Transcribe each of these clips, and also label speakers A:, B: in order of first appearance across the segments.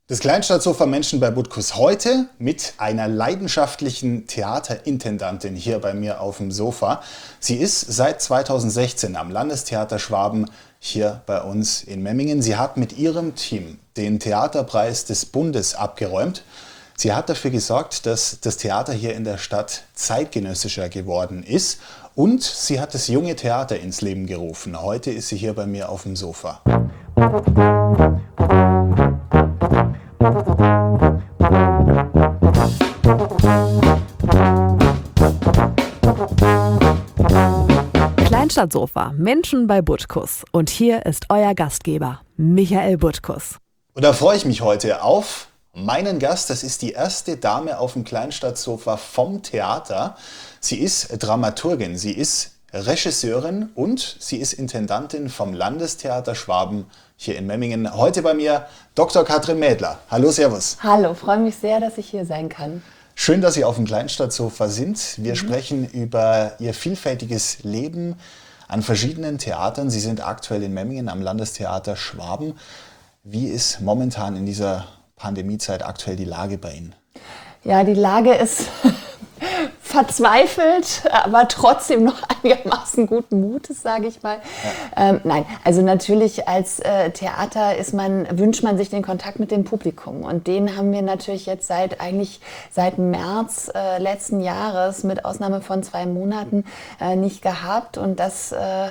A: Das Kleinstadtsofa Menschen bei Butkus heute mit einer leidenschaftlichen Theaterintendantin hier bei mir auf dem Sofa. Sie ist seit 2016 am Landestheater Schwaben hier bei uns in Memmingen. Sie hat mit ihrem Team den Theaterpreis des Bundes abgeräumt. Sie hat dafür gesorgt, dass das Theater hier in der Stadt zeitgenössischer geworden ist. Und sie hat das junge Theater ins Leben gerufen. Heute ist sie hier bei mir auf dem Sofa.
B: Kleinstadtsofa, Menschen bei Butkus. Und hier ist euer Gastgeber, Michael Butkus.
A: Und da freue ich mich heute auf meinen Gast. Das ist die erste Dame auf dem Kleinstadtsofa vom Theater. Sie ist Dramaturgin, sie ist Regisseurin und sie ist Intendantin vom Landestheater Schwaben hier in Memmingen. Heute bei mir Dr. Katrin Mädler. Hallo, servus.
C: Hallo, freue mich sehr, dass ich hier sein kann.
A: Schön, dass Sie auf dem Kleinstadtsofa sind. Wir sprechen über Ihr vielfältiges Leben an verschiedenen Theatern. Sie sind aktuell in Memmingen am Landestheater Schwaben. Wie ist momentan in dieser Pandemiezeit aktuell die Lage bei Ihnen?
C: Ja, die Lage ist verzweifelt, aber trotzdem noch einigermaßen guten Mutes, sage ich mal. Ja. Nein, also natürlich als Theater wünscht man sich den Kontakt mit dem Publikum. Und den haben wir natürlich jetzt seit März letzten Jahres mit Ausnahme von 2 Monaten nicht gehabt. Und das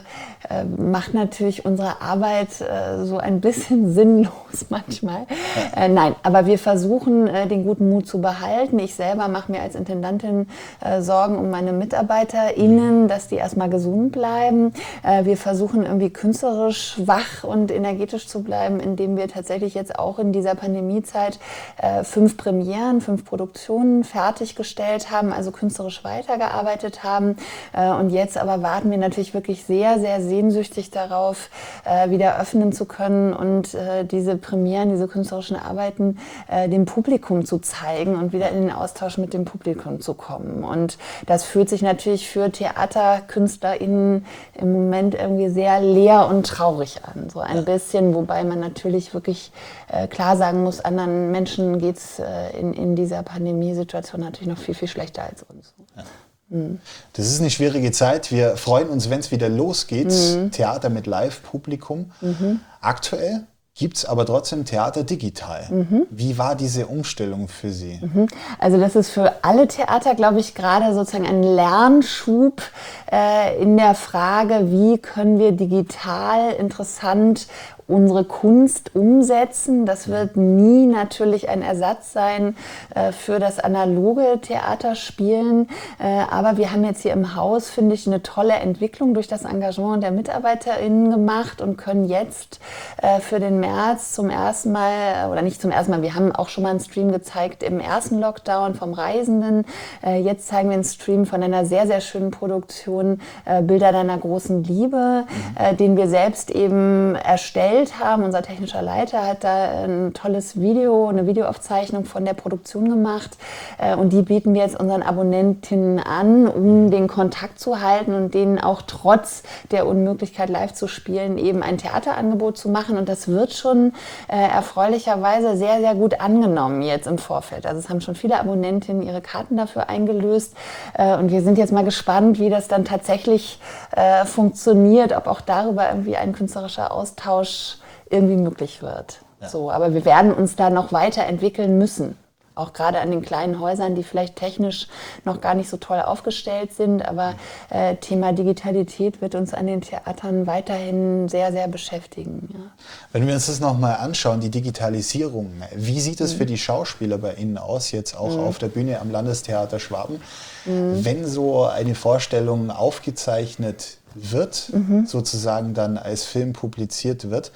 C: macht natürlich unsere Arbeit so ein bisschen sinnlos manchmal. Ja. Nein, aber wir versuchen, den guten Mut zu behalten. Ich selber mache mir als Intendantin Sorgen um meine MitarbeiterInnen, dass die erstmal gesund bleiben. Wir versuchen irgendwie künstlerisch wach und energetisch zu bleiben, indem wir tatsächlich jetzt auch in dieser Pandemiezeit 5 Premieren, 5 Produktionen fertiggestellt haben, also künstlerisch weitergearbeitet haben. Und jetzt aber warten wir natürlich wirklich sehr, sehr sehnsüchtig darauf, wieder öffnen zu können und diese Premieren, diese künstlerischen Arbeiten dem Publikum zu zeigen und wieder in den Austausch mit dem Publikum zu kommen. Und das fühlt sich natürlich für TheaterkünstlerInnen im Moment irgendwie sehr leer und traurig an. So ein bisschen, wobei man natürlich wirklich klar sagen muss, anderen Menschen geht es in dieser Pandemiesituation natürlich noch viel, viel schlechter als uns. Ja.
A: Das ist eine schwierige Zeit. Wir freuen uns, wenn es wieder losgeht. Theater mit Live-Publikum. Aktuell gibt es aber trotzdem Theater digital. Wie war diese Umstellung für Sie?
C: Also das ist für alle Theater, glaube ich, gerade sozusagen ein Lernschub in der Frage, wie können wir digital interessant unsere Kunst umsetzen. Das wird nie natürlich ein Ersatz sein für das analoge Theaterspielen. Aber wir haben jetzt hier im Haus, finde ich, eine tolle Entwicklung durch das Engagement der MitarbeiterInnen gemacht und können jetzt für den März zum ersten Mal, oder nicht zum ersten Mal, wir haben auch schon mal einen Stream gezeigt im ersten Lockdown vom Reisenden. Jetzt zeigen wir einen Stream von einer sehr, sehr schönen Produktion, Bilder deiner großen Liebe, den wir selbst eben erstellt haben. Unser technischer Leiter hat da ein tolles Video, eine Videoaufzeichnung von der Produktion gemacht und die bieten wir jetzt unseren Abonnentinnen an, um den Kontakt zu halten und denen auch trotz der Unmöglichkeit live zu spielen eben ein Theaterangebot zu machen und das wird schon erfreulicherweise sehr, sehr gut angenommen jetzt im Vorfeld. Also es haben schon viele Abonnentinnen ihre Karten dafür eingelöst und wir sind jetzt mal gespannt, wie das dann tatsächlich funktioniert, ob auch darüber irgendwie ein künstlerischer Austausch irgendwie möglich wird. Ja. So, aber wir werden uns da noch weiterentwickeln müssen. Auch gerade an den kleinen Häusern, die vielleicht technisch noch gar nicht so toll aufgestellt sind. Aber Thema Digitalität wird uns an den Theatern weiterhin sehr, sehr beschäftigen. Ja.
A: Wenn wir uns das nochmal anschauen, die Digitalisierung, wie sieht es für die Schauspieler bei Ihnen aus, jetzt auch auf der Bühne am Landestheater Schwaben? Wenn so eine Vorstellung aufgezeichnet wird, sozusagen dann als Film publiziert wird,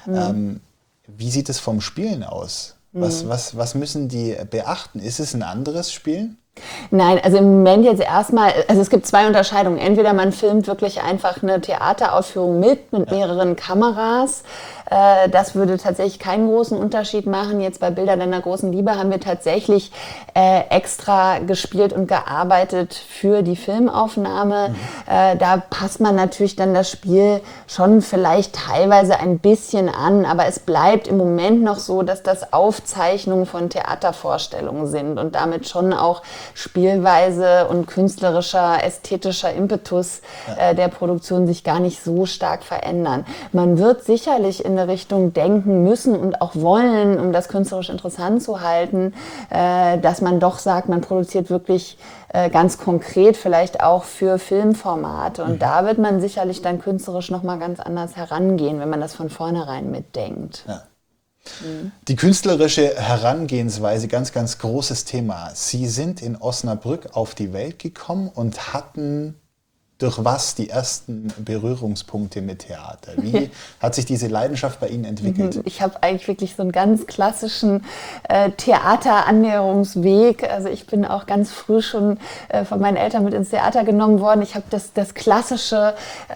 A: wie sieht es vom Spielen aus? Was müssen die beachten? Ist es ein anderes Spielen?
C: Nein, also im Moment jetzt erstmal, also es gibt zwei Unterscheidungen. Entweder man filmt wirklich einfach eine Theateraufführung mit mehreren Kameras. Das würde tatsächlich keinen großen Unterschied machen. Jetzt bei Bilder deiner großen Liebe haben wir tatsächlich extra gespielt und gearbeitet für die Filmaufnahme. Da passt man natürlich dann das Spiel schon vielleicht teilweise ein bisschen an, aber es bleibt im Moment noch so, dass das Aufzeichnungen von Theatervorstellungen sind und damit schon auch Spielweise und künstlerischer, ästhetischer Impetus der Produktion sich gar nicht so stark verändern. Man wird sicherlich in eine Richtung denken müssen und auch wollen, um das künstlerisch interessant zu halten, dass man doch sagt, man produziert wirklich ganz konkret vielleicht auch für Filmformate. Und da wird man sicherlich dann künstlerisch nochmal ganz anders herangehen, wenn man das von vornherein mitdenkt.
A: Ja. Die künstlerische Herangehensweise, ganz, ganz großes Thema. Sie sind in Osnabrück auf die Welt gekommen und hatten durch was die ersten Berührungspunkte mit Theater? Wie hat sich diese Leidenschaft bei Ihnen entwickelt?
C: Ich habe eigentlich wirklich so einen ganz klassischen Theaterannäherungsweg. Also ich bin auch ganz früh schon von meinen Eltern mit ins Theater genommen worden. Ich habe das klassische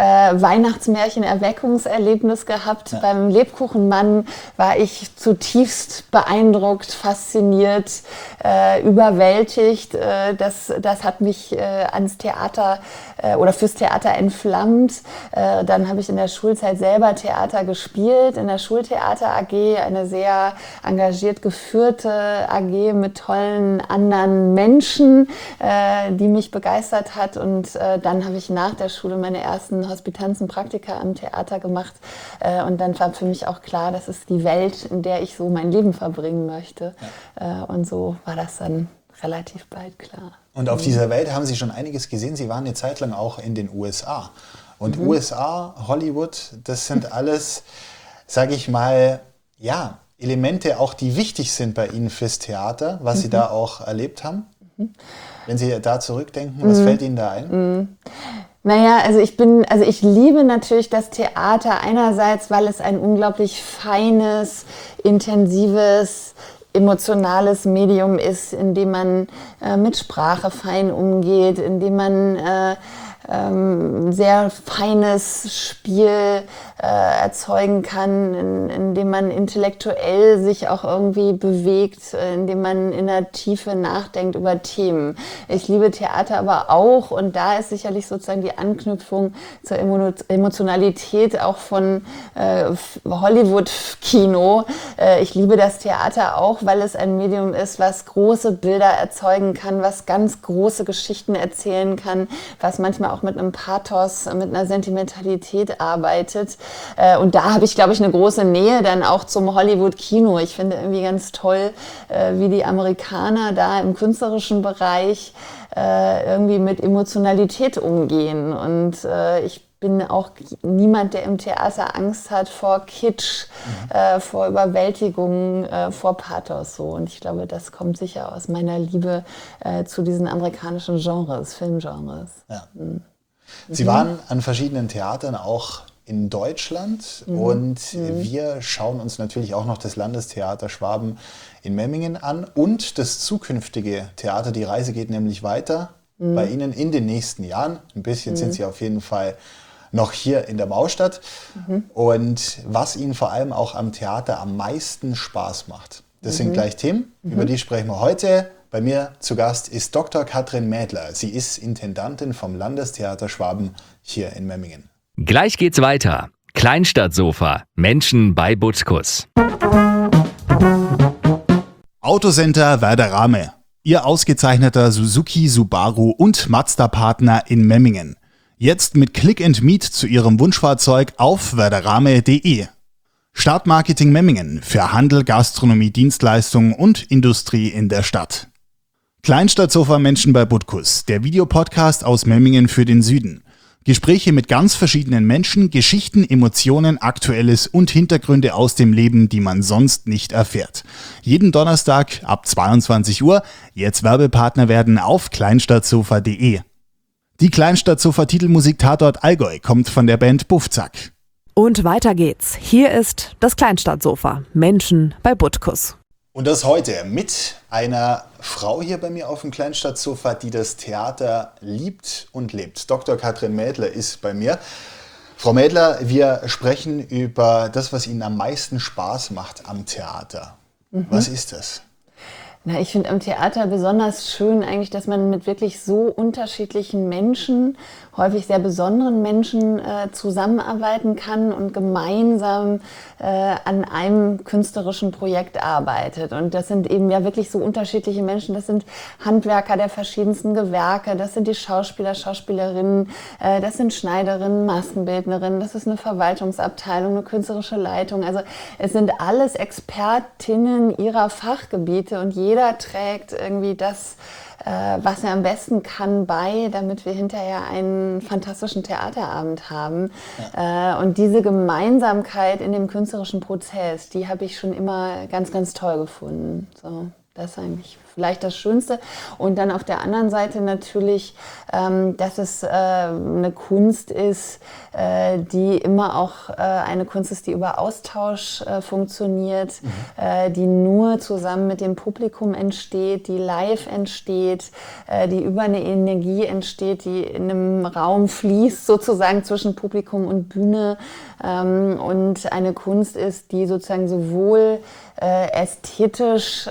C: Weihnachtsmärchen-Erweckungserlebnis gehabt. Ja. Beim Lebkuchenmann war ich zutiefst beeindruckt, fasziniert, überwältigt. Das hat mich ans Theater oder fürs Theater entflammt. Dann habe ich in der Schulzeit selber Theater gespielt, in der Schultheater AG, eine sehr engagiert geführte AG mit tollen anderen Menschen, die mich begeistert hat. Und dann habe ich nach der Schule meine ersten Hospitanzen, Praktika am Theater gemacht. Und dann war für mich auch klar, das ist die Welt, in der ich so mein Leben verbringen möchte. Und so war das dann relativ bald klar.
A: Und auf dieser Welt haben Sie schon einiges gesehen. Sie waren eine Zeit lang auch in den USA. Und USA, Hollywood, das sind alles, sage ich mal, ja, Elemente auch, die wichtig sind bei Ihnen fürs Theater, was Sie da auch erlebt haben. Wenn Sie da zurückdenken, was fällt Ihnen da ein?
C: Naja, also ich liebe natürlich das Theater einerseits, weil es ein unglaublich feines, intensives, emotionales Medium ist, in dem man mit Sprache fein umgeht, in dem man sehr feines Spiel erzeugen kann, in dem man intellektuell sich auch irgendwie bewegt, in dem man in der Tiefe nachdenkt über Themen. Ich liebe Theater aber auch, und da ist sicherlich sozusagen die Anknüpfung zur Emotionalität auch von Hollywood-Kino. Ich liebe das Theater auch, weil es ein Medium ist, was große Bilder erzeugen kann, was ganz große Geschichten erzählen kann, was manchmal auch mit einem Pathos, mit einer Sentimentalität arbeitet. Und da habe ich, glaube ich, eine große Nähe dann auch zum Hollywood-Kino. Ich finde irgendwie ganz toll, wie die Amerikaner da im künstlerischen Bereich irgendwie mit Emotionalität umgehen. Und ich bin auch niemand, der im Theater Angst hat vor Kitsch, vor Überwältigung, vor Pathos. So. Und ich glaube, das kommt sicher aus meiner Liebe zu diesen amerikanischen Genres, Filmgenres.
A: Ja. Sie waren an verschiedenen Theatern auch in Deutschland und wir schauen uns natürlich auch noch das Landestheater Schwaben in Memmingen an und das zukünftige Theater. Die Reise geht nämlich weiter bei Ihnen in den nächsten Jahren. Ein bisschen sind Sie auf jeden Fall noch hier in der Maustadt. Und was Ihnen vor allem auch am Theater am meisten Spaß macht, das sind gleich Themen, über die sprechen wir heute. Bei mir zu Gast ist Dr. Katrin Mädler. Sie ist Intendantin vom Landestheater Schwaben hier in Memmingen.
D: Gleich geht's weiter. Kleinstadtsofa. Menschen bei Butkus.
A: Autocenter Werderame. Ihr ausgezeichneter Suzuki, Subaru und Mazda-Partner in Memmingen. Jetzt mit Click and Meet zu Ihrem Wunschfahrzeug auf werderame.de. Stadtmarketing Memmingen für Handel, Gastronomie, Dienstleistungen und Industrie in der Stadt. Kleinstadtsofa Menschen bei Butkus, der Videopodcast aus Memmingen für den Süden. Gespräche mit ganz verschiedenen Menschen, Geschichten, Emotionen, Aktuelles und Hintergründe aus dem Leben, die man sonst nicht erfährt. Jeden Donnerstag ab 22 Uhr, jetzt Werbepartner werden auf kleinstadtsofa.de. Die Kleinstadtsofa-Titelmusik Tatort Allgäu kommt von der Band Buffzack.
B: Und weiter geht's. Hier ist das Kleinstadtsofa. Menschen bei Butkus.
A: Und das heute mit einer Frau hier bei mir auf dem Kleinstadtsofa, die das Theater liebt und lebt. Dr. Katrin Mädler ist bei mir. Frau Mädler, wir sprechen über das, was Ihnen am meisten Spaß macht am Theater. Was ist das?
C: Na, ich finde am Theater besonders schön eigentlich, dass man mit wirklich so unterschiedlichen Menschen, häufig sehr besonderen Menschen zusammenarbeiten kann und gemeinsam an einem künstlerischen Projekt arbeitet. Und das sind eben ja wirklich so unterschiedliche Menschen. Das sind Handwerker der verschiedensten Gewerke, das sind die Schauspieler, Schauspielerinnen, das sind Schneiderinnen, Maskenbildnerinnen, das ist eine Verwaltungsabteilung, eine künstlerische Leitung. Also es sind alles Expertinnen ihrer Fachgebiete und jeder trägt irgendwie das, was er am besten kann, bei, damit wir hinterher einen fantastischen Theaterabend haben. Ja. Und diese Gemeinsamkeit in dem künstlerischen Prozess, die habe ich schon immer ganz, ganz toll gefunden. So, das ist eigentlich vielleicht das Schönste. Und dann auf der anderen Seite natürlich, dass es eine Kunst ist, die immer auch eine Kunst ist, die über Austausch funktioniert, die nur zusammen mit dem Publikum entsteht, die live entsteht, die über eine Energie entsteht, die in einem Raum fließt, sozusagen zwischen Publikum und Bühne, und eine Kunst ist, die sozusagen sowohl ästhetisch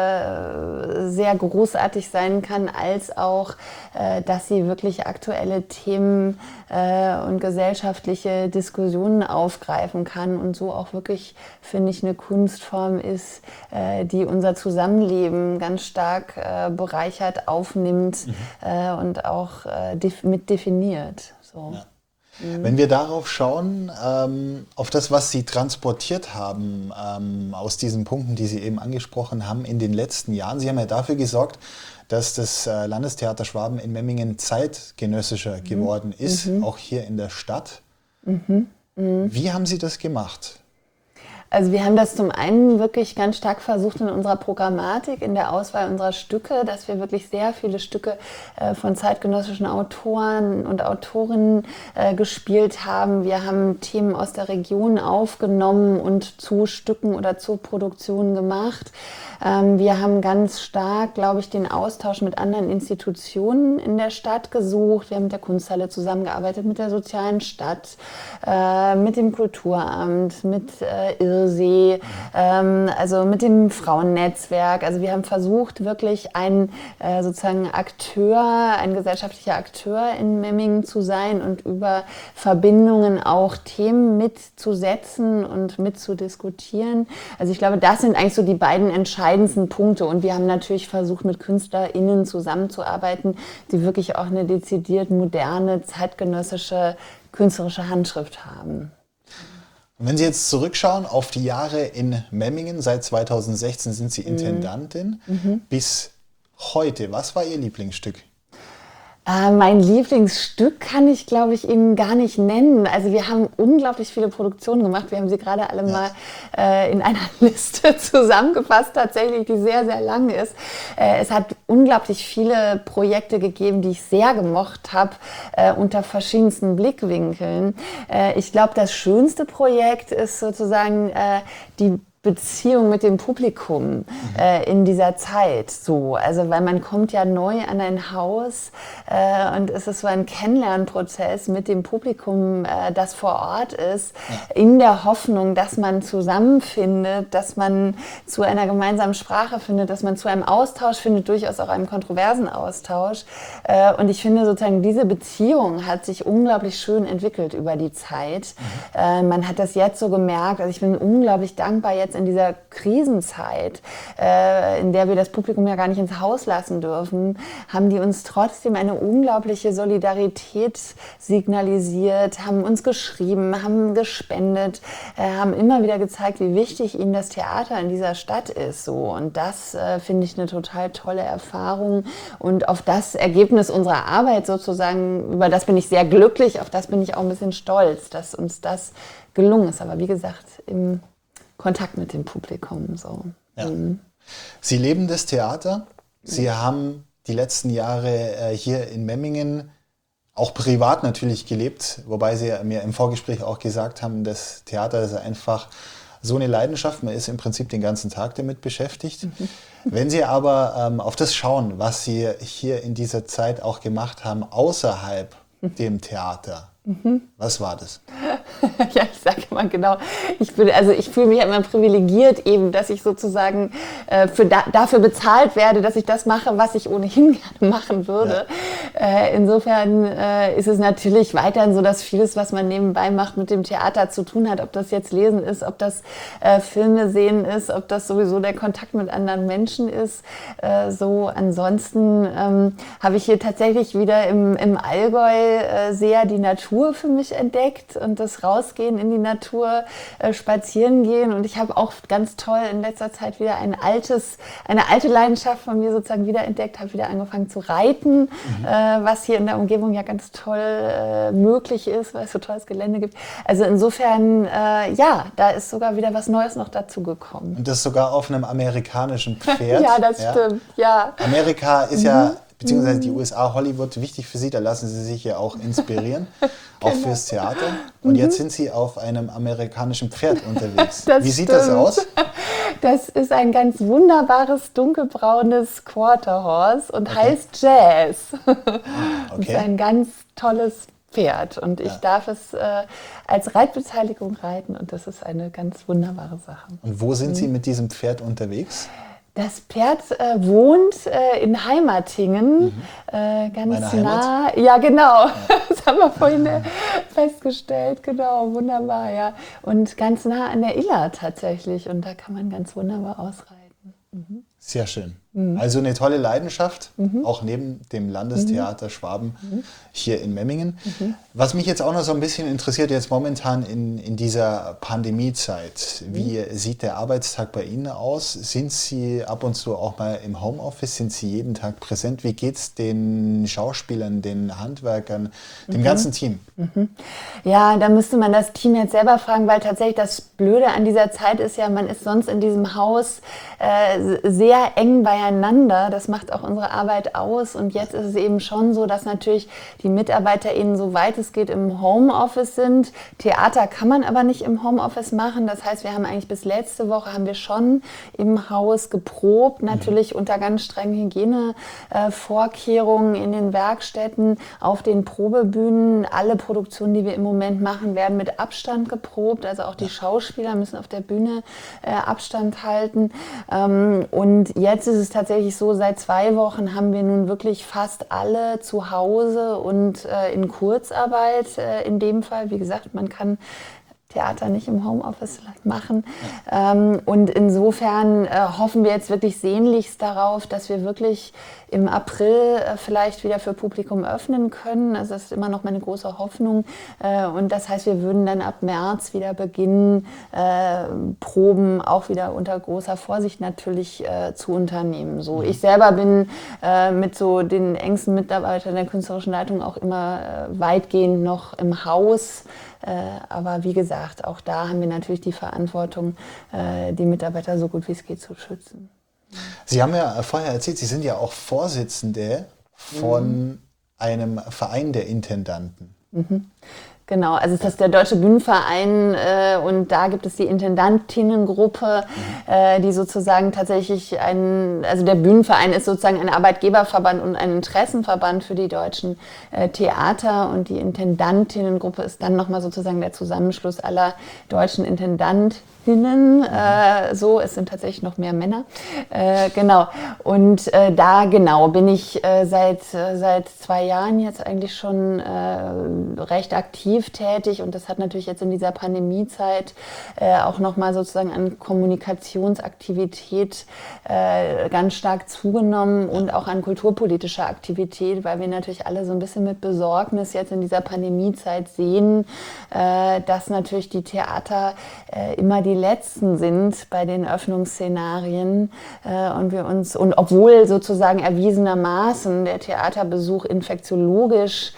C: sehr großartig sein kann, als auch, dass sie wirklich aktuelle Themen und gesellschaftliche Diskussionen aufgreifen kann und so auch wirklich, finde ich, eine Kunstform ist, die unser Zusammenleben ganz stark bereichert, aufnimmt und auch mit definiert. So.
A: Ja. Wenn wir darauf schauen, auf das, was Sie transportiert haben, aus diesen Punkten, die Sie eben angesprochen haben in den letzten Jahren, Sie haben ja dafür gesorgt, dass das Landestheater Schwaben in Memmingen zeitgenössischer geworden ist, auch hier in der Stadt. Wie haben Sie das gemacht?
C: Also wir haben das zum einen wirklich ganz stark versucht in unserer Programmatik, in der Auswahl unserer Stücke, dass wir wirklich sehr viele Stücke von zeitgenössischen Autoren und Autorinnen gespielt haben. Wir haben Themen aus der Region aufgenommen und zu Stücken oder zu Produktionen gemacht. Wir haben ganz stark, glaube ich, den Austausch mit anderen Institutionen in der Stadt gesucht. Wir haben mit der Kunsthalle zusammengearbeitet, mit der Sozialen Stadt, mit dem Kulturamt, mit Irsee, also mit dem Frauennetzwerk. Also wir haben versucht, wirklich ein sozusagen Akteur, ein gesellschaftlicher Akteur in Memmingen zu sein und über Verbindungen auch Themen mitzusetzen und mitzudiskutieren. Also ich glaube, das sind eigentlich so die beiden entscheidendsten Punkte. Und wir haben natürlich versucht, mit KünstlerInnen zusammenzuarbeiten, die wirklich auch eine dezidiert moderne, zeitgenössische, künstlerische Handschrift haben.
A: Und wenn Sie jetzt zurückschauen auf die Jahre in Memmingen, seit 2016 sind Sie Intendantin, bis heute, was war Ihr Lieblingsstück?
C: Mein Lieblingsstück kann ich, glaube ich, Ihnen gar nicht nennen. Also wir haben unglaublich viele Produktionen gemacht. Wir haben sie gerade alle mal in einer Liste zusammengefasst, tatsächlich, die sehr, sehr lang ist. Es hat unglaublich viele Projekte gegeben, die ich sehr gemocht habe, unter verschiedensten Blickwinkeln. Ich glaube, das schönste Projekt ist sozusagen die Beziehung mit dem Publikum in dieser Zeit so. Also weil man kommt ja neu an ein Haus und es ist so ein Kennenlernprozess mit dem Publikum, das vor Ort ist, in der Hoffnung, dass man zusammenfindet, dass man zu einer gemeinsamen Sprache findet, dass man zu einem Austausch findet, durchaus auch einem kontroversen Austausch. Und ich finde sozusagen, diese Beziehung hat sich unglaublich schön entwickelt über die Zeit. Man hat das jetzt so gemerkt, also ich bin unglaublich dankbar jetzt in dieser Krisenzeit, in der wir das Publikum ja gar nicht ins Haus lassen dürfen, haben die uns trotzdem eine unglaubliche Solidarität signalisiert, haben uns geschrieben, haben gespendet, haben immer wieder gezeigt, wie wichtig ihnen das Theater in dieser Stadt ist. So. Und das finde ich eine total tolle Erfahrung. Und auf das Ergebnis unserer Arbeit sozusagen, über das bin ich sehr glücklich, auf das bin ich auch ein bisschen stolz, dass uns das gelungen ist. Aber wie gesagt, im Kontakt mit dem Publikum. So.
A: Ja. Sie leben das Theater. Sie haben die letzten Jahre hier in Memmingen auch privat natürlich gelebt, wobei Sie mir im Vorgespräch auch gesagt haben, das Theater ist einfach so eine Leidenschaft, man ist im Prinzip den ganzen Tag damit beschäftigt. Wenn Sie aber auf das schauen, was Sie hier in dieser Zeit auch gemacht haben, außerhalb dem Theater, was war das?
C: Ja, ich sage immer genau, ich fühle mich immer privilegiert eben, dass ich sozusagen dafür bezahlt werde, dass ich das mache, was ich ohnehin gerne machen würde. Ja. Insofern ist es natürlich weiterhin so, dass vieles, was man nebenbei macht, mit dem Theater zu tun hat, ob das jetzt Lesen ist, ob das Filme sehen ist, ob das sowieso der Kontakt mit anderen Menschen ist. Ansonsten habe ich hier tatsächlich wieder im Allgäu sehr die Natur für mich entdeckt und das Rausgehen in die Natur, spazieren gehen. Und ich habe auch ganz toll in letzter Zeit wieder eine alte Leidenschaft von mir sozusagen wiederentdeckt, habe wieder angefangen zu reiten, was hier in der Umgebung ja ganz toll möglich ist, weil es so tolles Gelände gibt. Also insofern, da ist sogar wieder was Neues noch dazu gekommen.
A: Und das sogar auf einem amerikanischen Pferd.
C: Ja, das stimmt, ja.
A: Amerika ist ja, beziehungsweise die USA, Hollywood, wichtig für Sie, da lassen Sie sich ja auch inspirieren, auch fürs Theater. Und jetzt sind Sie auf einem amerikanischen Pferd unterwegs. Wie sieht das aus?
C: Das ist ein ganz wunderbares, dunkelbraunes Quarter Horse und heißt Jazz. Das ist ein ganz tolles Pferd und ich darf es als Reitbeteiligung reiten und das ist eine ganz wunderbare Sache.
A: Und wo sind Sie mit diesem Pferd unterwegs?
C: Das Pferd wohnt in Heimatingen, ganz nah. Ja, genau. Ja. Das haben wir vorhin festgestellt. Genau, wunderbar, ja. Und ganz nah an der Iller tatsächlich. Und da kann man ganz wunderbar ausreiten.
A: Sehr schön. Also eine tolle Leidenschaft, auch neben dem Landestheater Schwaben hier in Memmingen. Was mich jetzt auch noch so ein bisschen interessiert, jetzt momentan in dieser Pandemiezeit, wie sieht der Arbeitstag bei Ihnen aus? Sind Sie ab und zu auch mal im Homeoffice? Sind Sie jeden Tag präsent? Wie geht es den Schauspielern, den Handwerkern, dem ganzen Team?
C: Ja, da müsste man das Team jetzt selber fragen, weil tatsächlich das Blöde an dieser Zeit ist ja, man ist sonst in diesem Haus sehr eng beieinander. Das macht auch unsere Arbeit aus. Und jetzt ist es eben schon so, dass natürlich die MitarbeiterInnen, soweit es geht, im Homeoffice sind. Theater kann man aber nicht im Homeoffice machen. Das heißt, wir haben eigentlich bis letzte Woche haben wir schon im Haus geprobt, natürlich unter ganz strengen Hygienevorkehrungen in den Werkstätten, auf den Probebühnen. Alle Produktionen, die wir im Moment machen, werden mit Abstand geprobt. Also auch die Schauspieler müssen auf der Bühne Abstand halten. Und jetzt ist es tatsächlich so, seit 2 Wochen haben wir nun wirklich fast alle zu Hause und in Kurzarbeit in dem Fall. Wie gesagt, man kann Theater nicht im Homeoffice machen. Und insofern hoffen wir jetzt wirklich sehnlichst darauf, dass wir wirklich im April vielleicht wieder für Publikum öffnen können. Also das ist immer noch meine große Hoffnung. Und das heißt, wir würden dann ab März wieder beginnen, Proben auch wieder unter großer Vorsicht natürlich zu unternehmen. So, ich selber bin mit so den engsten Mitarbeitern der künstlerischen Leitung auch immer weitgehend noch im Haus. Aber wie gesagt, auch da haben wir natürlich die Verantwortung, die Mitarbeiter so gut wie es geht zu schützen.
A: Sie haben ja vorher erzählt, Sie sind ja auch Vorsitzende von einem Verein der Intendanten.
C: Genau, also das ist der Deutsche Bühnenverein und da gibt es die Intendantinnengruppe, die sozusagen tatsächlich also der Bühnenverein ist sozusagen ein Arbeitgeberverband und ein Interessenverband für die deutschen Theater und die Intendantinnengruppe ist dann nochmal sozusagen der Zusammenschluss aller deutschen Intendantinnen. Es sind tatsächlich noch mehr Männer. Genau. Und da bin ich seit 2 Jahren jetzt eigentlich schon recht aktiv tätig und das hat natürlich jetzt in dieser Pandemiezeit auch nochmal sozusagen an Kommunikationsaktivität ganz stark zugenommen und auch an kulturpolitischer Aktivität, weil wir natürlich alle so ein bisschen mit Besorgnis jetzt in dieser Pandemiezeit sehen, dass natürlich die Theater immer die Letzten sind bei den Öffnungsszenarien und obwohl sozusagen erwiesenermaßen der Theaterbesuch infektiologisch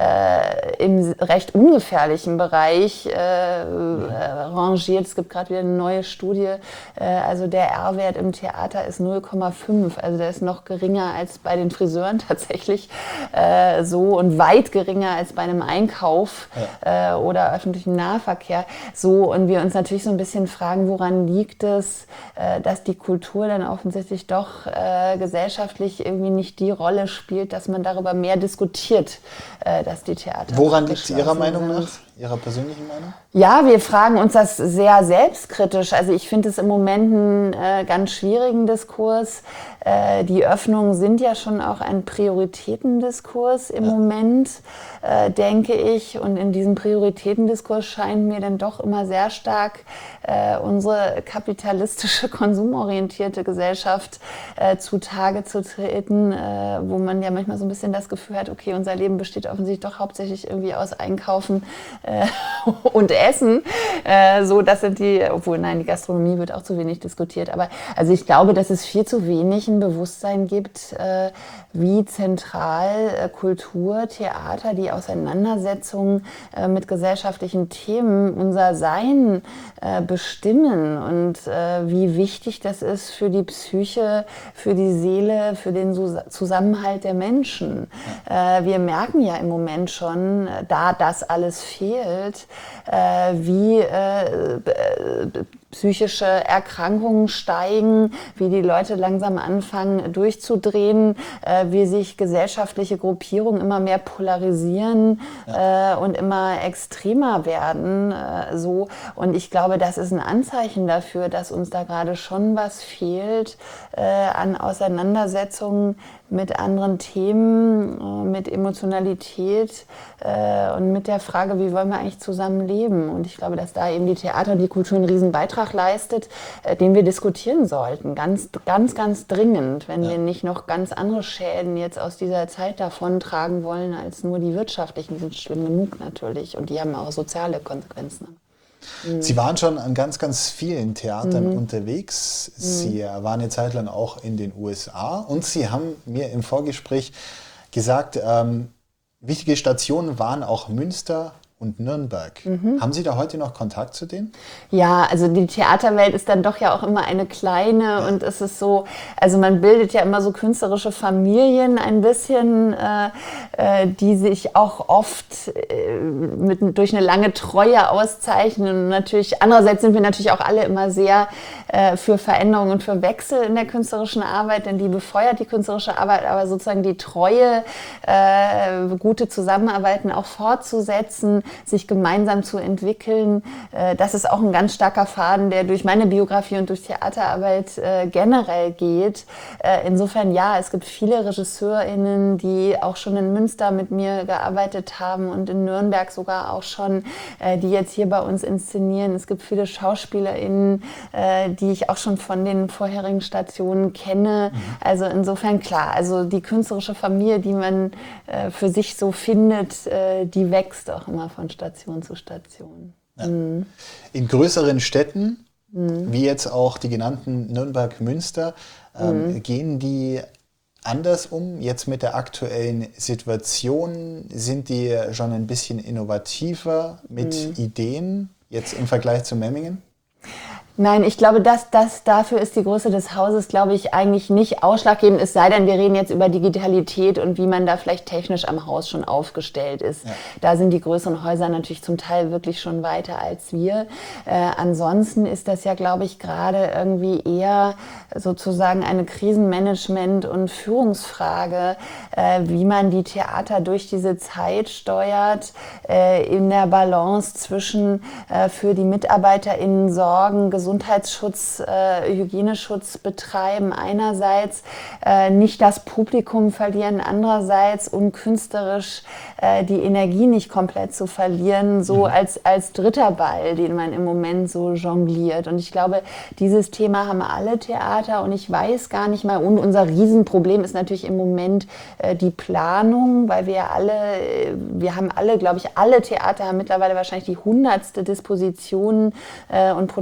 C: im recht ungefährlichen Bereich rangiert. Es gibt gerade wieder eine neue Studie, also der R-Wert im Theater ist 0,5, also der ist noch geringer als bei den Friseuren tatsächlich und weit geringer als bei einem Einkauf oder öffentlichem Nahverkehr. Und wir uns natürlich so ein bisschen bisschen fragen, woran liegt es, dass die Kultur dann offensichtlich doch gesellschaftlich irgendwie nicht die Rolle spielt, dass man darüber mehr diskutiert, dass die Theater.
A: Woran liegt es Ihrer Meinung nach, Ihrer persönlichen Meinung?
C: Ja, wir fragen uns das sehr selbstkritisch. Also ich finde es im Moment einen ganz schwierigen Diskurs. Die Öffnungen sind ja schon auch ein Prioritätendiskurs im Moment, denke ich. Und in diesem Prioritätendiskurs scheint mir dann doch immer sehr stark unsere kapitalistische, konsumorientierte Gesellschaft zutage zu treten, wo man ja manchmal so ein bisschen das Gefühl hat, okay, unser Leben besteht offensichtlich doch hauptsächlich irgendwie aus Einkaufen und Essen. So, das sind die, obwohl nein, die Gastronomie wird auch zu wenig diskutiert. Aber also ich glaube, dass es viel zu wenig ein Bewusstsein gibt, wie zentral Kultur, Theater, die Auseinandersetzung mit gesellschaftlichen Themen unser Sein bestimmen und wie wichtig das ist für die Psyche, für die Seele, für den Zusammenhalt der Menschen. Wir merken ja im Moment schon, da das alles fehlt, wie psychische Erkrankungen steigen, wie die Leute langsam anfangen durchzudrehen, wie sich gesellschaftliche Gruppierungen immer mehr polarisieren und immer extremer werden. So. Und ich glaube, das ist ein Anzeichen dafür, dass uns da gerade schon was fehlt an Auseinandersetzungen mit anderen Themen, mit Emotionalität und mit der Frage, wie wollen wir eigentlich zusammen leben? Und ich glaube, dass da eben die Theater und die Kultur einen riesen Beitrag leistet, den wir diskutieren sollten. Ganz, ganz, ganz dringend, wenn wir nicht noch ganz andere Schäden jetzt aus dieser Zeit davontragen wollen, als nur die wirtschaftlichen. Die sind schlimm genug natürlich und die haben auch soziale Konsequenzen.
A: Sie waren schon an ganz, ganz vielen Theatern unterwegs. Sie waren eine Zeit lang auch in den USA und Sie haben mir im Vorgespräch gesagt, wichtige Stationen waren auch Münster und Nürnberg. Haben Sie da heute noch Kontakt zu denen?
C: Ja, also die Theaterwelt ist dann doch ja auch immer eine kleine und es ist so, also man bildet ja immer so künstlerische Familien ein bisschen, die sich auch oft durch eine lange Treue auszeichnen. Und natürlich, andererseits sind wir natürlich auch alle immer sehr für Veränderungen und für Wechsel in der künstlerischen Arbeit, denn die befeuert die künstlerische Arbeit, aber sozusagen die Treue, gute Zusammenarbeiten auch fortzusetzen, sich gemeinsam zu entwickeln. Das ist auch ein ganz starker Faden, der durch meine Biografie und durch Theaterarbeit generell geht. Insofern ja, es gibt viele RegisseurInnen, die auch schon in Münster mit mir gearbeitet haben und in Nürnberg sogar auch schon, die jetzt hier bei uns inszenieren. Es gibt viele SchauspielerInnen, die ich auch schon von den vorherigen Stationen kenne. Also insofern klar, also die künstlerische Familie, die man für sich so findet, die wächst auch immer von Station zu Station.
A: Ja. In größeren Städten, wie jetzt auch die genannten Nürnberg, Münster, gehen die anders um? Jetzt mit der aktuellen Situation, sind die schon ein bisschen innovativer mit Ideen, jetzt im Vergleich zu Memmingen?
C: Nein, ich glaube, dafür ist die Größe des Hauses, glaube ich, eigentlich nicht ausschlaggebend. Es sei denn, wir reden jetzt über Digitalität und wie man da vielleicht technisch am Haus schon aufgestellt ist. Ja. Da sind die größeren Häuser natürlich zum Teil wirklich schon weiter als wir. Ansonsten ist das ja, glaube ich, gerade irgendwie eher sozusagen eine Krisenmanagement- und Führungsfrage, wie man die Theater durch diese Zeit steuert, in der Balance zwischen für die MitarbeiterInnen sorgen, Gesundheitsschutz, Hygieneschutz betreiben einerseits, nicht das Publikum verlieren andererseits und künstlerisch die Energie nicht komplett zu verlieren, so als dritter Ball, den man im Moment so jongliert. Und ich glaube, dieses Thema haben alle Theater und ich weiß gar nicht mal, und unser Riesenproblem ist natürlich im Moment die Planung, weil wir haben alle, glaube ich, alle Theater haben mittlerweile wahrscheinlich die 100. Dispositionen und Produktionspläne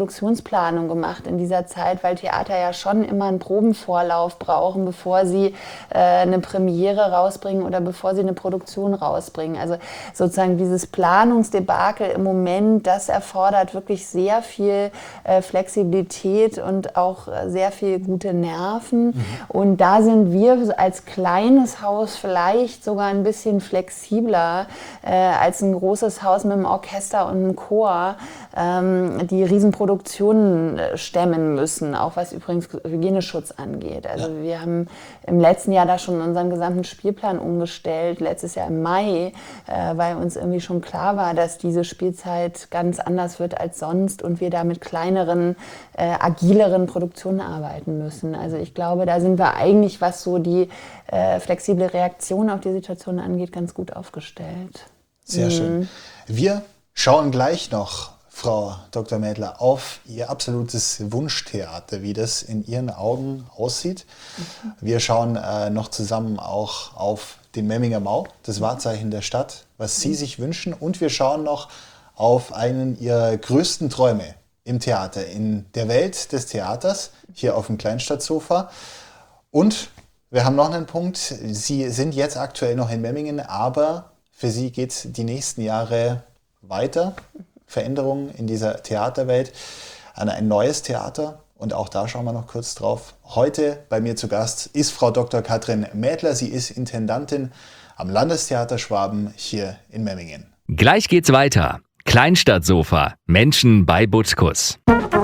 C: Vorplanung gemacht in dieser Zeit, weil Theater ja schon immer einen Probenvorlauf brauchen, bevor sie eine Premiere rausbringen oder bevor sie eine Produktion rausbringen. Also sozusagen dieses Planungsdebakel im Moment, das erfordert wirklich sehr viel Flexibilität und auch sehr viel gute Nerven. Und da sind wir als kleines Haus vielleicht sogar ein bisschen flexibler als ein großes Haus mit einem Orchester und einem Chor, die Riesenproduktionen stemmen müssen, auch was übrigens Hygieneschutz angeht. Also wir haben im letzten Jahr da schon unseren gesamten Spielplan umgestellt, letztes Jahr im Mai, weil uns irgendwie schon klar war, dass diese Spielzeit ganz anders wird als sonst und wir da mit kleineren, agileren Produktionen arbeiten müssen. Also ich glaube, da sind wir eigentlich, was so die flexible Reaktion auf die Situation angeht, ganz gut aufgestellt.
A: Sehr schön. Wir schauen gleich noch, Frau Dr. Mädler, auf Ihr absolutes Wunschtheater, wie das in Ihren Augen aussieht. Wir schauen noch zusammen auch auf den Memminger Mau, das Wahrzeichen der Stadt, was Sie sich wünschen. Und wir schauen noch auf einen Ihrer größten Träume im Theater, in der Welt des Theaters, hier auf dem Kleinstadtsofa. Und wir haben noch einen Punkt. Sie sind jetzt aktuell noch in Memmingen, aber für Sie geht es die nächsten Jahre weiter. Veränderungen in dieser Theaterwelt, an ein neues Theater. Und auch da schauen wir noch kurz drauf. Heute bei mir zu Gast ist Frau Dr. Katrin Mädler. Sie ist Intendantin am Landestheater Schwaben hier in Memmingen.
D: Gleich geht's weiter. Kleinstadtsofa. Menschen bei Butkus.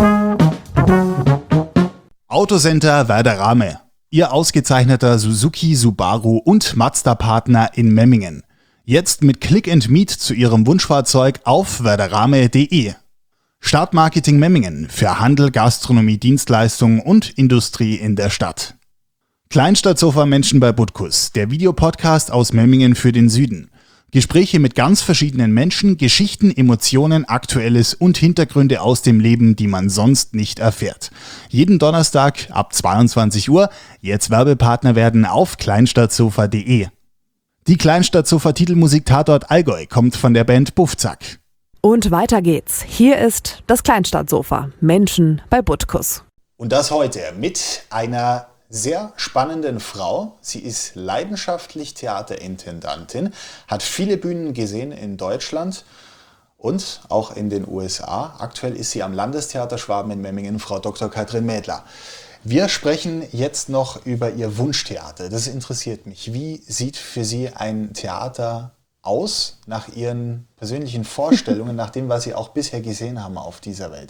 A: Autocenter Werderame. Ihr ausgezeichneter Suzuki, Subaru und Mazda-Partner in Memmingen. Jetzt mit Click and Meet zu Ihrem Wunschfahrzeug auf werderame.de. Stadtmarketing Memmingen für Handel, Gastronomie, Dienstleistungen und Industrie in der Stadt. Kleinstadtsofa Menschen bei Butkus, der Videopodcast aus Memmingen für den Süden. Gespräche mit ganz verschiedenen Menschen, Geschichten, Emotionen, Aktuelles und Hintergründe aus dem Leben, die man sonst nicht erfährt. Jeden Donnerstag ab 22 Uhr, jetzt Werbepartner werden auf kleinstadtsofa.de. Die Kleinstadtsofa-Titelmusik Tatort Allgäu kommt von der Band Buffzack.
B: Und weiter geht's. Hier ist das Kleinstadtsofa. Menschen bei Butkus.
A: Und das heute mit einer sehr spannenden Frau. Sie ist leidenschaftlich Theaterintendantin, hat viele Bühnen gesehen in Deutschland und auch in den USA. Aktuell ist sie am Landestheater Schwaben in Memmingen, Frau Dr. Katrin Mädler. Wir sprechen jetzt noch über Ihr Wunschtheater. Das interessiert mich. Wie sieht für Sie ein Theater aus, nach Ihren persönlichen Vorstellungen, nach dem, was Sie auch bisher gesehen haben auf dieser Welt?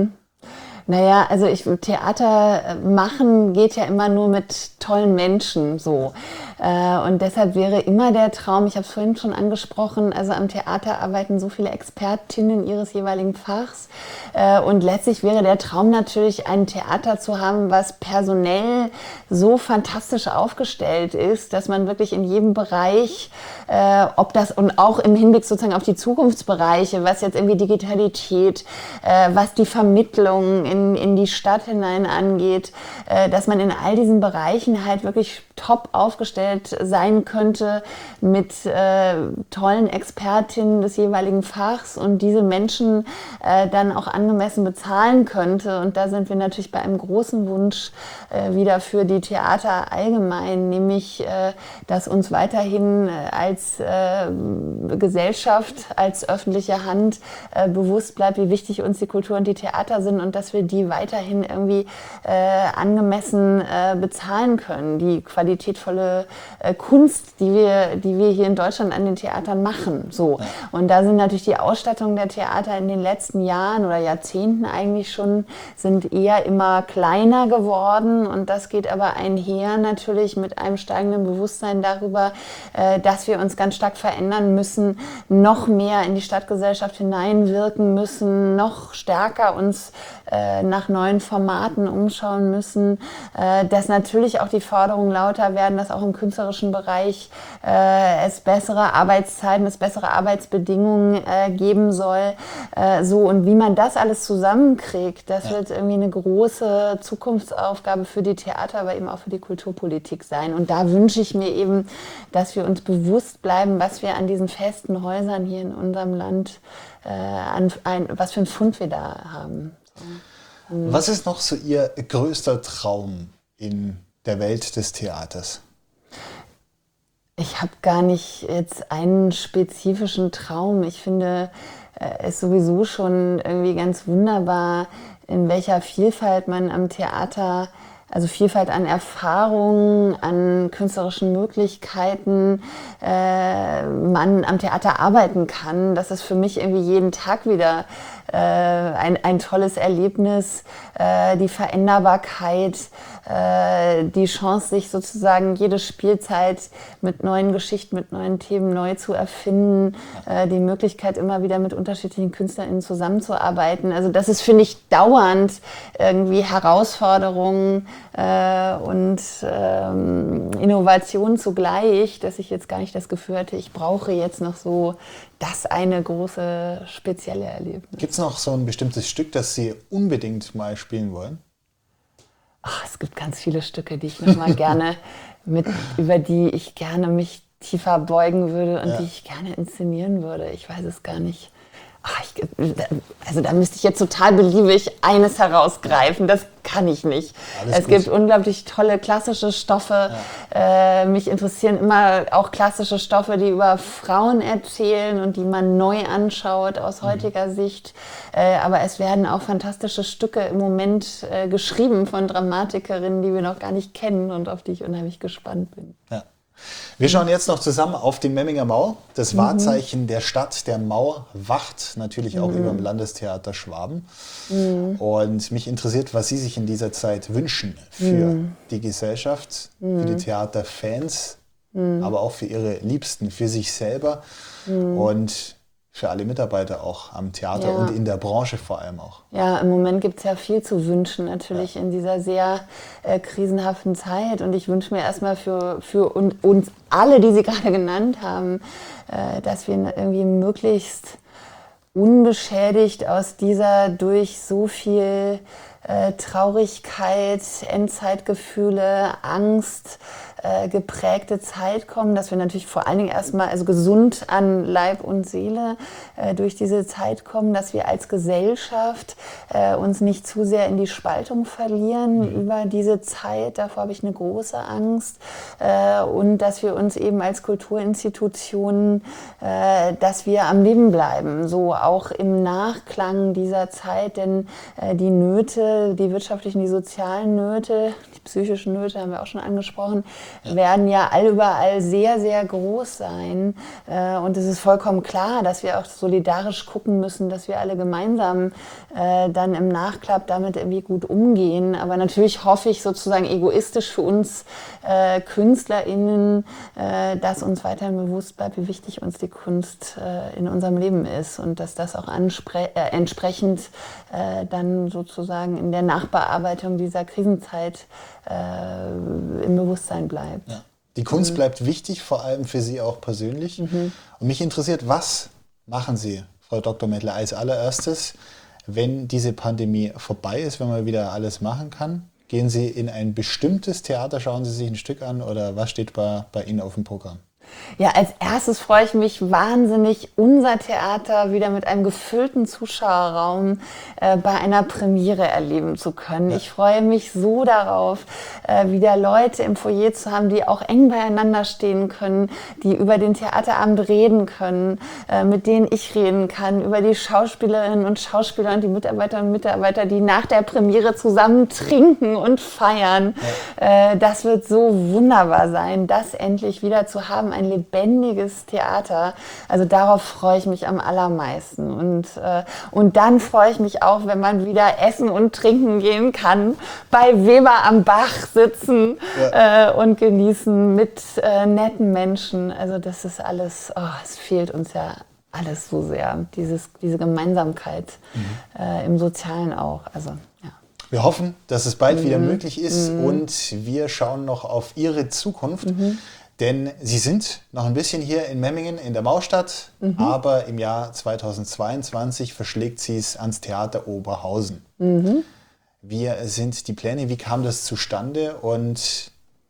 C: Naja, also Theater machen geht ja immer nur mit tollen Menschen so. Und deshalb wäre immer der Traum, ich habe es vorhin schon angesprochen, also am Theater arbeiten so viele Expertinnen ihres jeweiligen Fachs. Und letztlich wäre der Traum natürlich, ein Theater zu haben, was personell so fantastisch aufgestellt ist, dass man wirklich in jedem Bereich, ob das und auch im Hinblick sozusagen auf die Zukunftsbereiche, was jetzt irgendwie Digitalität, was die Vermittlung in die Stadt hinein angeht, dass man in all diesen Bereichen halt wirklich top aufgestellt sein könnte mit tollen Expertinnen des jeweiligen Fachs und diese Menschen dann auch angemessen bezahlen könnte. Und da sind wir natürlich bei einem großen Wunsch wieder für die Theater allgemein, nämlich dass uns weiterhin als Gesellschaft, als öffentliche Hand bewusst bleibt, wie wichtig uns die Kultur und die Theater sind und dass wir die weiterhin irgendwie angemessen bezahlen können. Die qualitätvolle Kunst, die wir hier in Deutschland an den Theatern machen. So. Und da sind natürlich die Ausstattungen der Theater in den letzten Jahren oder Jahrzehnten eigentlich schon, sind eher immer kleiner geworden. Und das geht aber einher natürlich mit einem steigenden Bewusstsein darüber, dass wir uns ganz stark verändern müssen, noch mehr in die Stadtgesellschaft hineinwirken müssen, noch stärker uns nach neuen Formaten umschauen müssen, dass natürlich auch die Forderungen lauter werden, dass auch im künstlerischen Bereich es bessere Arbeitszeiten, es bessere Arbeitsbedingungen geben soll. So, und wie man das alles zusammenkriegt, das wird irgendwie eine große Zukunftsaufgabe für die Theater, aber eben auch für die Kulturpolitik sein. Und da wünsche ich mir eben, dass wir uns bewusst bleiben, was wir an diesen festen Häusern hier in unserem Land, was für einen Fund wir da haben. So.
A: Was ist noch so Ihr größter Traum in der Welt des Theaters?
C: Ich habe gar nicht jetzt einen spezifischen Traum. Ich finde es sowieso schon irgendwie ganz wunderbar, in welcher Vielfalt man am Theater, also Vielfalt an Erfahrungen, an künstlerischen Möglichkeiten, man am Theater arbeiten kann. Das ist für mich irgendwie jeden Tag wieder ein tolles Erlebnis, die Veränderbarkeit, die Chance, sich sozusagen jede Spielzeit mit neuen Geschichten, mit neuen Themen neu zu erfinden, die Möglichkeit, immer wieder mit unterschiedlichen KünstlerInnen zusammenzuarbeiten. Also das ist, finde ich, dauernd irgendwie Herausforderungen und Innovation zugleich, dass ich jetzt gar nicht das Gefühl hatte, ich brauche jetzt noch so das eine große spezielle Erlebnis.
A: Gibt es noch so ein bestimmtes Stück, das Sie unbedingt mal spielen wollen?
C: Ach, es gibt ganz viele Stücke, die ich noch mal gerne über die ich gerne mich tiefer beugen würde und die ich gerne inszenieren würde. Ich weiß es gar nicht. Also da müsste ich jetzt total beliebig eines herausgreifen. Das kann ich nicht. Es gibt unglaublich tolle klassische Stoffe. Mich interessieren immer auch klassische Stoffe, die über Frauen erzählen und die man neu anschaut aus heutiger Sicht. Aber es werden auch fantastische Stücke im Moment geschrieben von Dramatikerinnen, die wir noch gar nicht kennen und auf die ich unheimlich gespannt bin.
A: Ja. Wir schauen jetzt noch zusammen auf die Memminger Mauer, das Wahrzeichen der Stadt. Der Mauer wacht natürlich auch über dem Landestheater Schwaben. Und mich interessiert, was Sie sich in dieser Zeit wünschen für die Gesellschaft, für die Theaterfans, aber auch für Ihre Liebsten, für sich selber und für alle Mitarbeiter auch am Theater und in der Branche vor allem auch.
C: Ja, im Moment gibt es ja viel zu wünschen natürlich in dieser sehr krisenhaften Zeit. Und ich wünsche mir erstmal für uns alle, die Sie gerade genannt haben, dass wir irgendwie möglichst unbeschädigt aus dieser durch so viel Traurigkeit, Endzeitgefühle, Angst geprägte Zeit kommen, dass wir natürlich vor allen Dingen erstmal also gesund an Leib und Seele durch diese Zeit kommen, dass wir als Gesellschaft uns nicht zu sehr in die Spaltung verlieren über diese Zeit. Davor habe ich eine große Angst. Und dass wir uns eben als Kulturinstitutionen, dass wir am Leben bleiben, so auch im Nachklang dieser Zeit, denn die Nöte, die wirtschaftlichen, die sozialen Nöte, die psychischen Nöte haben wir auch schon angesprochen, werden ja allüberall sehr, sehr groß sein. Und es ist vollkommen klar, dass wir auch solidarisch gucken müssen, dass wir alle gemeinsam dann im Nachklapp damit irgendwie gut umgehen. Aber natürlich hoffe ich sozusagen egoistisch für uns KünstlerInnen, dass uns weiterhin bewusst bleibt, wie wichtig uns die Kunst in unserem Leben ist und dass das auch entsprechend dann sozusagen in der Nachbearbeitung dieser Krisenzeit im Bewusstsein bleibt.
A: Ja. Die Kunst bleibt wichtig, vor allem für Sie auch persönlich. Und mich interessiert, was machen Sie, Frau Dr. Mettler, als allererstes, wenn diese Pandemie vorbei ist, wenn man wieder alles machen kann? Gehen Sie in ein bestimmtes Theater, schauen Sie sich ein Stück an oder was steht bei Ihnen auf dem Programm?
C: Ja, als erstes freue ich mich wahnsinnig, unser Theater wieder mit einem gefüllten Zuschauerraum bei einer Premiere erleben zu können. Ja. Ich freue mich so darauf, wieder Leute im Foyer zu haben, die auch eng beieinander stehen können, die über den Theaterabend reden können, mit denen ich reden kann, über die Schauspielerinnen und Schauspieler und die Mitarbeiterinnen und Mitarbeiter, die nach der Premiere zusammen trinken und feiern. Ja. Das wird so wunderbar sein, das endlich wieder zu haben, ein lebendiges Theater. Also darauf freue ich mich am allermeisten. Und dann freue ich mich auch, wenn man wieder essen und trinken gehen kann, bei Weber am Bach sitzen und genießen mit netten Menschen. Also das ist alles, es fehlt uns ja alles so sehr, diese Gemeinsamkeit im Sozialen auch. Also, ja.
A: Wir hoffen, dass es bald wieder möglich ist und wir schauen noch auf Ihre Zukunft. Denn Sie sind noch ein bisschen hier in Memmingen in der Maustadt, aber im Jahr 2022 verschlägt Sie es ans Theater Oberhausen. Wie sind die Pläne? Wie kam das zustande? Und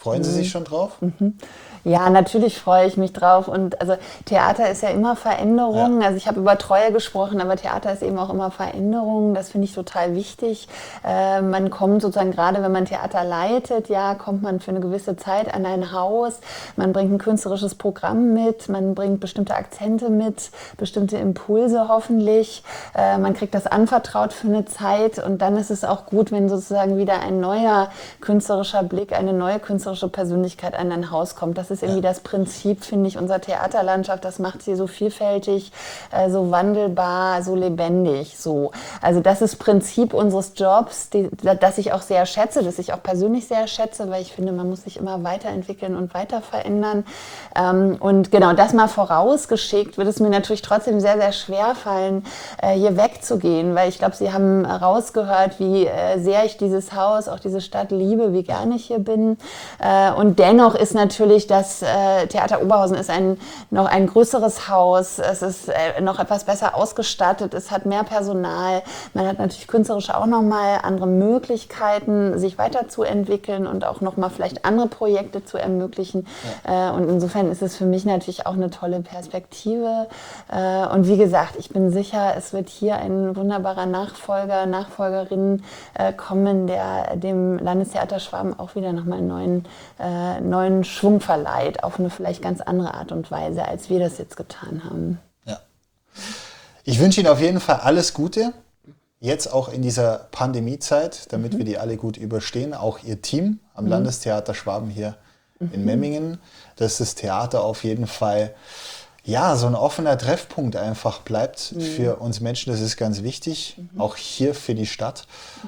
A: Freuen Sie sich schon drauf?
C: Ja, natürlich freue ich mich drauf. Und also Theater ist ja immer Veränderung. Ja. Also ich habe über Treue gesprochen, aber Theater ist eben auch immer Veränderung. Das finde ich total wichtig. Man kommt sozusagen, gerade wenn man Theater leitet, ja, kommt man für eine gewisse Zeit an ein Haus. Man bringt ein künstlerisches Programm mit, man bringt bestimmte Akzente mit, bestimmte Impulse hoffentlich. Man kriegt das anvertraut für eine Zeit und dann ist es auch gut, wenn sozusagen wieder ein neuer künstlerischer Blick, eine neue künstlerische Persönlichkeit an ein Haus kommt. Das ist irgendwie das Prinzip, finde ich, unserer Theaterlandschaft. Das macht sie so vielfältig, so wandelbar, so lebendig. So. Also das ist Prinzip unseres Jobs, das ich auch sehr schätze, das ich auch persönlich sehr schätze, weil ich finde, man muss sich immer weiterentwickeln und weiter verändern. Und genau das mal vorausgeschickt, wird es mir natürlich trotzdem sehr, sehr schwer fallen, hier wegzugehen, weil ich glaube, Sie haben rausgehört, wie sehr ich dieses Haus, auch diese Stadt liebe, wie gerne ich hier bin. Und dennoch ist natürlich das Theater Oberhausen ist noch ein größeres Haus, es ist noch etwas besser ausgestattet, es hat mehr Personal, man hat natürlich künstlerisch auch nochmal andere Möglichkeiten, sich weiterzuentwickeln und auch nochmal vielleicht andere Projekte zu ermöglichen. Ja. Und insofern ist es für mich natürlich auch eine tolle Perspektive. Und wie gesagt, ich bin sicher, es wird hier ein wunderbarer Nachfolgerin kommen, der dem Landestheater Schwaben auch wieder nochmal einen neuen Schwung verleiht, auf eine vielleicht ganz andere Art und Weise, als wir das jetzt getan haben.
A: Ja. Ich wünsche Ihnen auf jeden Fall alles Gute, jetzt auch in dieser Pandemiezeit, damit wir die alle gut überstehen, auch Ihr Team am Landestheater Schwaben hier in Memmingen, dass das Theater auf jeden Fall so ein offener Treffpunkt einfach bleibt für uns Menschen. Das ist ganz wichtig, auch hier für die Stadt.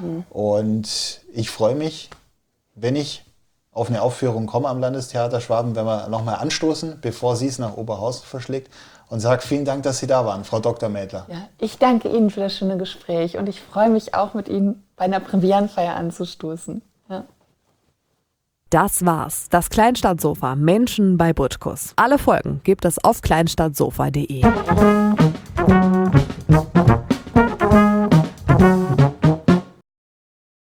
A: Und ich freue mich, wenn ich auf eine Aufführung komme am Landestheater Schwaben, wenn wir nochmal anstoßen, bevor sie es nach Oberhausen verschlägt, und sage vielen Dank, dass Sie da waren, Frau Dr. Mädler.
C: Ja, ich danke Ihnen für das schöne Gespräch und ich freue mich auch, mit Ihnen bei einer Premierenfeier anzustoßen. Ja.
B: Das war's, das Kleinstadtsofa Menschen bei Butkus. Alle Folgen gibt es auf kleinstadtsofa.de.